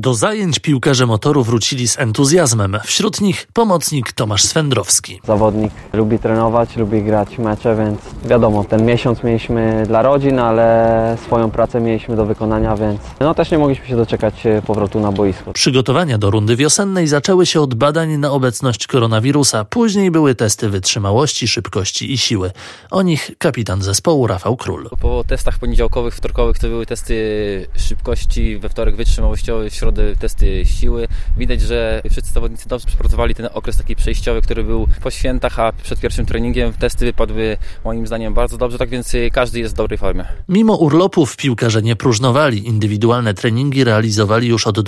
Do zajęć piłkarze Motoru wrócili z entuzjazmem. Wśród nich pomocnik Tomasz Swędrowski. Zawodnik lubi trenować, lubi grać mecze, więc wiadomo, ten miesiąc mieliśmy dla rodzin, ale swoją pracę mieliśmy do wykonania, więc też nie mogliśmy się doczekać powrotu na boisko. Przygotowania do rundy wiosennej zaczęły się od badań na obecność koronawirusa. Później były testy wytrzymałości, szybkości i siły. O nich kapitan zespołu Rafał Król. Po testach poniedziałkowych, wtorkowych to były testy szybkości, we wtorek wytrzymałościowy, w środę testy siły. Widać, że wszyscy zawodnicy dobrze przepracowali ten okres taki przejściowy, który był po świętach, a przed pierwszym treningiem. Testy wypadły moim zdaniem bardzo dobrze, tak więc każdy jest w dobrej formie. Mimo urlopów piłkarze nie próżnowali. Indywidualne treningi realizowali już od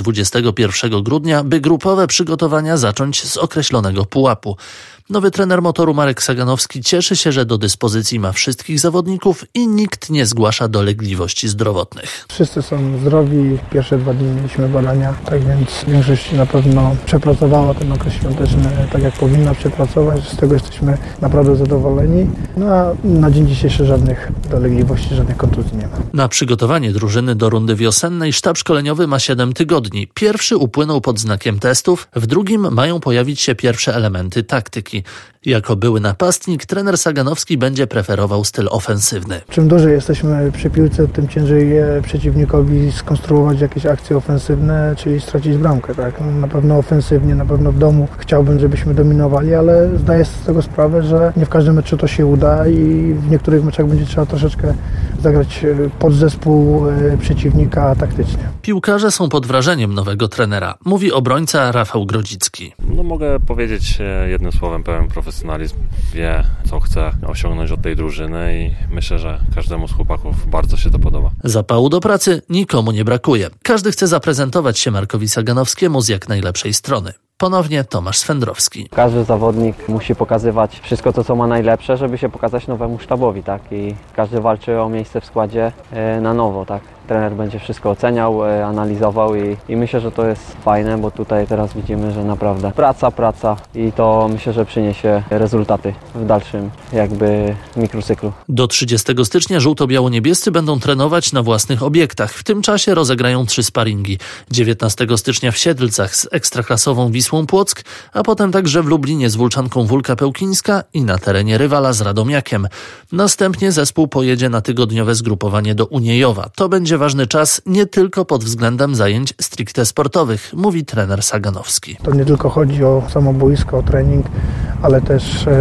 21 grudnia, by grupowe przygotowania zacząć z określonego pułapu. Nowy trener Motoru Marek Saganowski cieszy się, że do dyspozycji ma wszystkich zawodników i nikt nie zgłasza dolegliwości zdrowotnych. Wszyscy są zdrowi. Pierwsze 2 dni mieliśmy badania, tak więc większość na pewno przepracowała ten okres świąteczny tak jak powinna przepracować. Z tego jesteśmy naprawdę zadowoleni. A na dzień dzisiejszy żadnych dolegliwości, żadnych kontuzji nie ma. Na przygotowanie drużyny do rundy wiosennej sztab szkoleniowy ma 7 tygodni. Pierwszy upłynął pod znakiem testów, w drugim mają pojawić się pierwsze elementy taktyki. Jako były napastnik, trener Saganowski będzie preferował styl ofensywny. Czym dłużej jesteśmy przy piłce, tym ciężej przeciwnikowi skonstruować jakieś akcje ofensywne, czyli stracić bramkę. Tak? Na pewno ofensywnie, na pewno w domu chciałbym, żebyśmy dominowali, ale zdaję sobie z tego sprawę, że nie w każdym meczu to się uda i w niektórych meczach będzie trzeba troszeczkę zagrać pod zespół przeciwnika taktycznie. Piłkarze są pod wrażeniem nowego trenera, mówi obrońca Rafał Grodzicki. Mogę powiedzieć jednym słowem, pełen profesjonalizm, wie co chce osiągnąć od tej drużyny i myślę, że każdemu z chłopaków bardzo się to podoba. Zapału do pracy nikomu nie brakuje. Każdy chce zaprezentować się Markowi Saganowskiemu z jak najlepszej strony. Ponownie Tomasz Swędrowski. Każdy zawodnik musi pokazywać wszystko to, co ma najlepsze, żeby się pokazać nowemu sztabowi, tak? I każdy walczy o miejsce w składzie na nowo, tak? Trener będzie wszystko oceniał, analizował i myślę, że to jest fajne, bo tutaj teraz widzimy, że naprawdę praca i to myślę, że przyniesie rezultaty w dalszym mikrocyklu. Do 30 stycznia żółto-biało-niebiescy będą trenować na własnych obiektach. W tym czasie rozegrają 3 sparingi. 19 stycznia w Siedlcach z ekstraklasową Wisłą Płock, a potem także w Lublinie z Wólczanką Wólka Pełkińska i na terenie rywala z Radomiakiem. Następnie zespół pojedzie na tygodniowe zgrupowanie do Uniejowa. To będzie ważny czas nie tylko pod względem zajęć stricte sportowych, mówi trener Saganowski. To nie tylko chodzi o samo boisko, o trening, ale też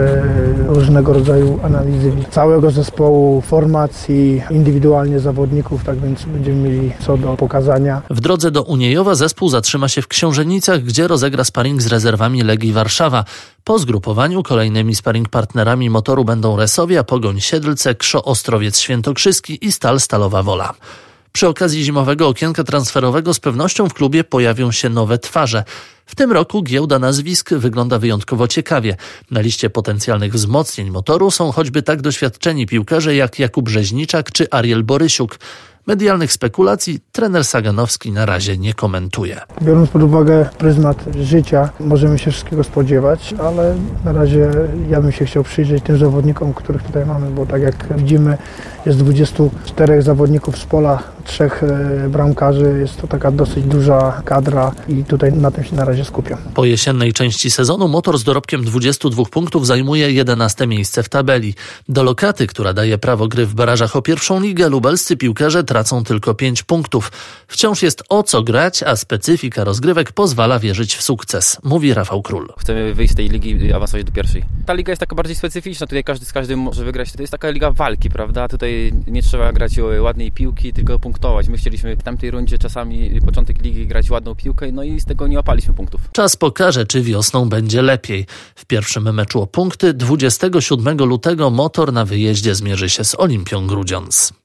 różnego rodzaju analizy całego zespołu, formacji, indywidualnie zawodników, tak więc będziemy mieli co do pokazania. W drodze do Uniejowa zespół zatrzyma się w Książenicach, gdzie rozegra sparing z rezerwami Legii Warszawa. Po zgrupowaniu kolejnymi sparing partnerami Motoru będą Resowia, Pogoń Siedlce, KSZO Ostrowiec Świętokrzyski i Stal Stalowa Wola. Przy okazji zimowego okienka transferowego z pewnością w klubie pojawią się nowe twarze. W tym roku giełda nazwisk wygląda wyjątkowo ciekawie. Na liście potencjalnych wzmocnień Motoru są choćby tak doświadczeni piłkarze jak Jakub Rzeźniczak czy Ariel Borysiuk. Medialnych spekulacji trener Saganowski na razie nie komentuje. Biorąc pod uwagę pryzmat życia, możemy się wszystkiego spodziewać, ale na razie ja bym się chciał przyjrzeć tym zawodnikom, których tutaj mamy, bo tak jak widzimy, jest 24 zawodników z pola, 3 bramkarzy, jest to taka dosyć duża kadra i tutaj na tym się na razie skupiam. Po jesiennej części sezonu Motor z dorobkiem 22 punktów zajmuje 11 miejsce w tabeli. Do lokaty, która daje prawo gry w barażach o pierwszą ligę, lubelscy piłkarze tracą tylko 5 punktów. Wciąż jest o co grać, a specyfika rozgrywek pozwala wierzyć w sukces, mówi Rafał Król. Chcemy wyjść z tej ligi i awansować do pierwszej. Ta liga jest taka bardziej specyficzna, tutaj każdy z każdym może wygrać. To jest taka liga walki, prawda? Tutaj nie trzeba grać ładnej piłki, tylko punktować. My chcieliśmy w tamtej rundzie czasami początek ligi grać ładną piłkę, no i z tego nie łapaliśmy punktów. Czas pokaże, czy wiosną będzie lepiej. W pierwszym meczu o punkty 27 lutego Motor na wyjeździe zmierzy się z Olimpią Grudziądz.